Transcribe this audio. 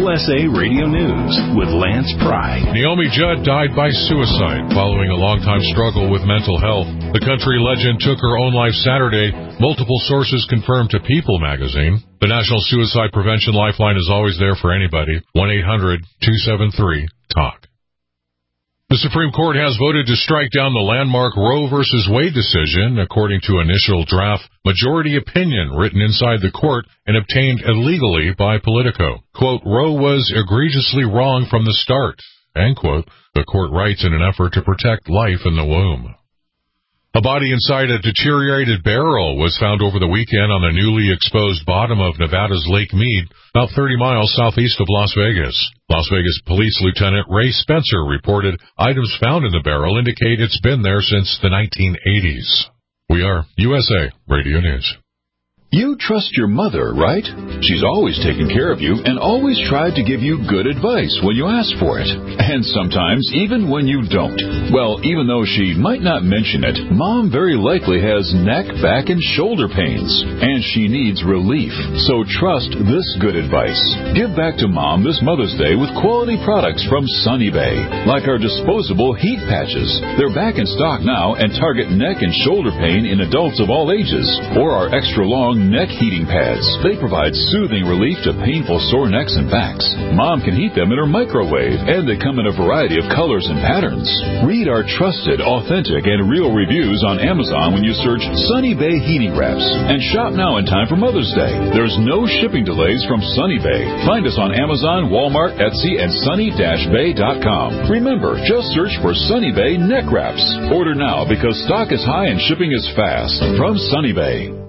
USA Radio News with Lance Pry. Naomi Judd died by suicide following a long-time struggle with mental health. The country legend took her own life Saturday. Multiple sources confirmed to People magazine. The National Suicide Prevention Lifeline is always there for anybody. 1-800-273-TALK. The Supreme Court has voted to strike down the landmark Roe v. Wade decision, according to initial draft majority opinion written inside the court and obtained illegally by Politico. Quote, Roe was egregiously wrong from the start, end quote, the court writes in an effort to protect life in the womb. A body inside a deteriorated barrel was found over the weekend on the newly exposed bottom of Nevada's Lake Mead, about 30 miles southeast of Las Vegas. Las Vegas Police Lieutenant Ray Spencer reported items found in the barrel indicate it's been there since the 1980s. We are USA Radio News. You trust your mother, right? She's always taken care of you and always tried to give you good advice when you ask for it. And sometimes even when you don't. Well, even though she might not mention it, Mom very likely has neck, back, and shoulder pains. And she needs relief. So trust this good advice. Give back to Mom this Mother's Day with quality products from Sunny Bay. Like our disposable heat patches. They're back in stock now and target neck and shoulder pain in adults of all ages. Or our extra long neck heating pads. They provide soothing relief to painful sore necks and backs. Mom can heat them in her microwave, and they come in a variety of colors and patterns. Read our trusted, authentic, and real reviews on Amazon when you search Sunny Bay Heating Wraps. And shop now in time for Mother's Day. There's no shipping delays from Sunny Bay. Find us on Amazon, Walmart, Etsy, and sunny-bay.com. Remember, just search for Sunny Bay Neck Wraps. Order now because stock is high and shipping is fast. From Sunny Bay.